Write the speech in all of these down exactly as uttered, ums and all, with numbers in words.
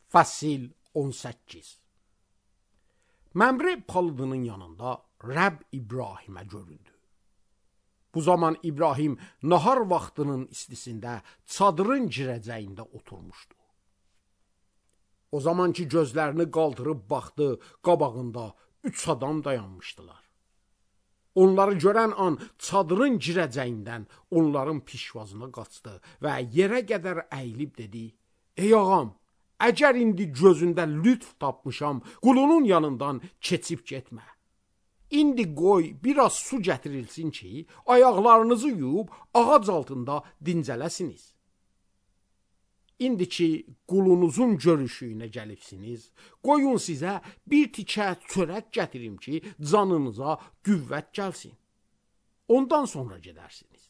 Fəsil on səkkiz. Məmrə palıdının yanında Rəbb İbrahimə göründü. Bu zaman İbrahim nahar vaxtının istisində çadırın girəcəyində oturmuşdu. O zaman ki gözlərini qaldırıb baxdı, qabağında üç adam dayanmışdılar. Onları görən an çadırın girəcəyindən onların pişvazına qaçdı və yerə qədər əyilib dedi: Ey ağam, əgər indi gözündə lütf tapmışam, qulunun yanından keçib getmə. İndi qoy biraz su gətirilsin ki, ayaqlarınızı yuyub ağac altında dincələsiniz. İndi ki qulunuzun görüşüyünə gəlibsiniz, qoyun sizə bir tikə çörək gətirim ki, canınıza qüvvət gəlsin. Ondan sonra gedərsiniz.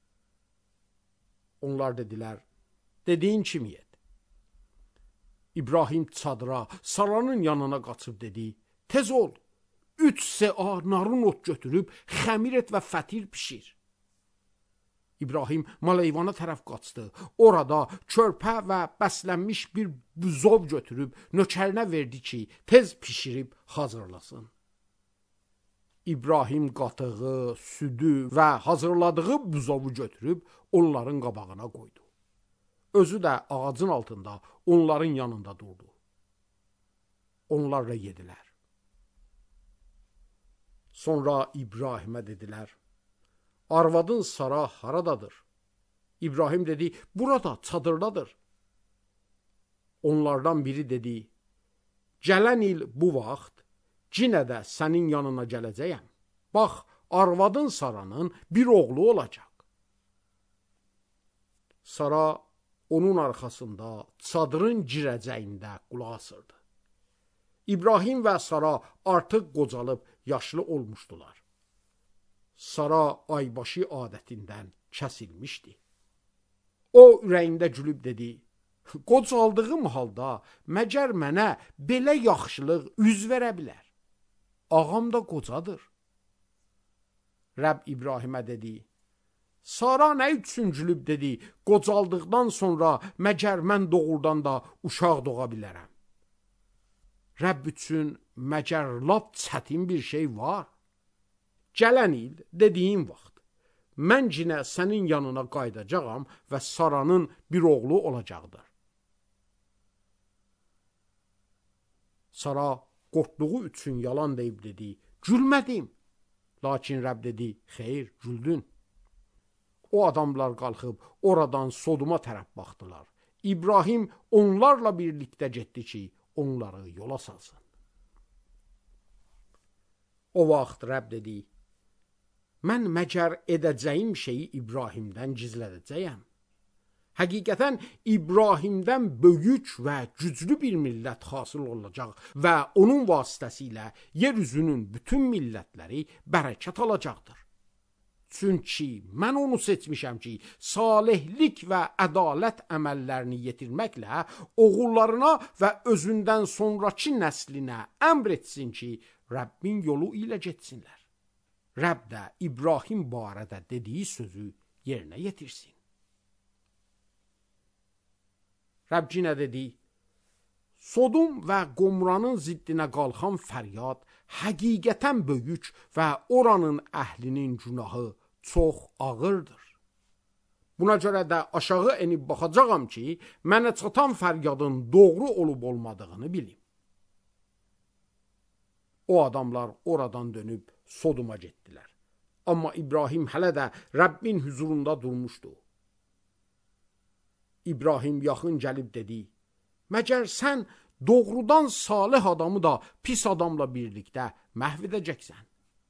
Onlar dedilər: dediyin kimi et. İbrahim çadıra, Saranın yanına qaçıb dedi: tez ol, üç səa narın ot götürüb xəmir et və fətir pişir. İbrahim maleyvana tərəf qaçdı. Orada körpə və bəslənmiş bir buzov götürüb nökərinə verdi ki, tez pişirib hazırlasın. İbrahim qatığı, südü və hazırladığı buzovu götürüb onların qabağına qoydu. Özü də ağacın altında onların yanında durdu. Onlarla yedilər. Sonra İbrahimə dedilər: arvadın Sara haradadır? İbrahim dedi: burada, çadırdadır. Onlardan biri dedi: gələn il bu vaxt yenə də sənin yanına gələcəyəm. Bax, arvadın Saranın bir oğlu olacaq. Sara onun arxasında çadırın girəcəyində qulaq asırdı. İbrahim və Sara artıq qocalıb yaşlı olmuşdular. Sara aybaşı adətindən kəsilmişdi. O ürəyində gülüb dedi: qocaldığım halda məgər mənə belə yaxşılıq üz verə bilər? Ağam da qocadır. Rəbb İbrahimə dedi: Sara nə üçün gülüb dedi, qocaldıqdan sonra məgər mən doğrudan da uşaq doğa bilərəm? Rəbb üçün məgər lap çətin bir şey var? Gələn il dediyin vaxt mən yenə sənin yanına qaydacağam və Saranın bir oğlu olacaqdır. Sara qorxduğu üçün yalan deyib dedi: gülmədim. Lakin Rəbb dedi: xeyr, güldün. O adamlar qalxıb oradan Sodoma tərəf baxdılar. İbrahim onlarla birlikdə getdi ki, onları yola salsın. O vaxt Rəbb dedi: mən məgər edəcəyim şeyi İbrahimdən gizlədəcəyəm. Həqiqətən İbrahimdən böyük və güclü bir millət hasıl olacaq və onun vasitəsilə yer üzünün bütün millətləri bərəkət alacaqdır. Çünki mən onu seçmişəm ki, salihlik və ədalət əməllərini yetirməklə oğullarına və özündən sonraki nəslinə əmr etsin ki, Rəbbin yolu ilə getsinlər. Rəbb də İbrahim barədə dediyi sözü yerinə yetirsin. Rəbb yenə dedi: Sodom və Qomranın ziddinə qalxan fəryad həqiqətən böyük və oranın əhlinin günahı çox ağırdır. Buna görə də aşağı enib baxacağam ki, mənə çatan fəryadın doğru olub olmadığını bilim. O adamlar oradan dönüb Sodoma getdilər. Amma İbrahim hələ də Rəbbin huzurunda durmuşdu. İbrahim yaxın gəlib dedi: məgər sən doğrudan salih adamı da pis adamla birlikdə məhv edəcəksən?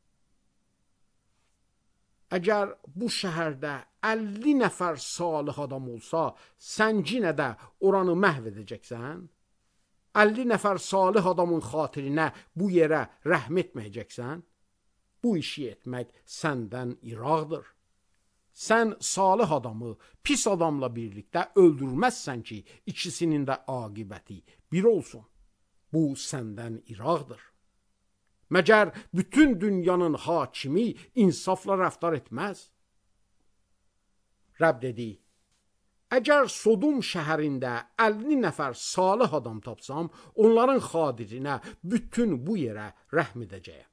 Əgər bu şəhərdə əlli nəfər salih adam olsa, sən yenə də oranı məhv edəcəksən? əlli nəfər salih adamın xatirinə bu yerə rəhm etməyəcəksən? Bu işi etmək səndən iraqdır. Sən salih adamı pis adamla birlikdə öldürməzsən ki, ikisinin də aqibəti bir olsun. Bu səndən iraqdır. Məgər bütün dünyanın hakimi insafla rəftar etməz? Rəbb dedi: Əgər Sodom şəhərində əlli nəfər salih adam tapsam, onların xatirinə bütün bu yerə rəhm edəcəyəm.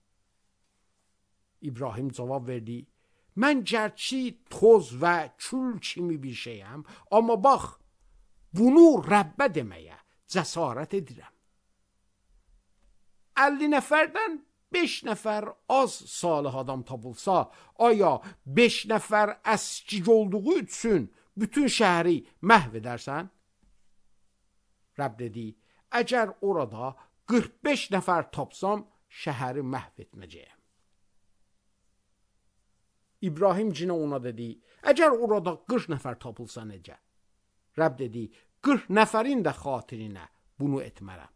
İbrahim cavab verdi, mən gərçi toz və kül kimi bir şeyəm, amma bax, bunu Rəbbə deməyə cəsarət edirəm. əlli nəfərdən beş nəfər az salih adam tapılsa, aya beş nəfər əskik olduğu üçün bütün şəhəri məhv edərsən? Rəbb dedi, əgər orada qırx beş nəfər tapsam, şəhəri məhv etməyəcəyəm. İbrahim cinə ona dedi, əgər orada qırx nəfər tapılsa necə? Rəbb dedi, qırx nəfərin də xatirinə bunu etmərəm.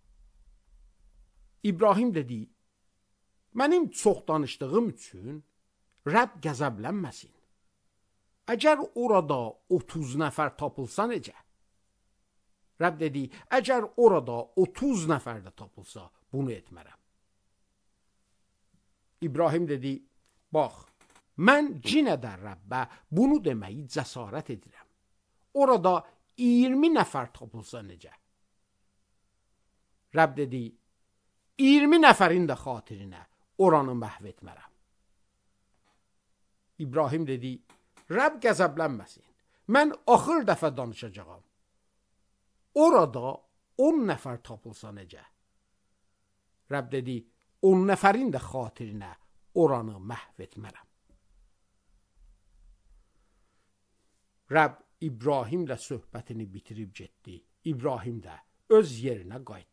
İbrahim dedi, mənim çox danışdığım üçün Rəbb qəzəblənməsin. Əgər orada otuz nəfər tapılsa necə? Rəbb dedi, əgər orada otuz nəfər də tapılsa, bunu etmərəm. İbrahim dedi, bax, mən cinə də Rəbbə bunu deməyi cəsarət edirəm. Orada iyirmi nəfər tapılsa necə? Rəbb dedi, iyirmi nəfərin də xatirinə oranı məhv etmərəm. İbrahim dedi, Rəbb qəzəblənməsin, mən axır dəfə danışacağam. Orada on nəfər tapılsa necə? Rəbb dedi, on nəfərin də xatirinə oranı məhv etmərəm. Rəbb İbrahimlə söhbətini bitirib getdi. İbrahim də öz yerinə qayıtdı.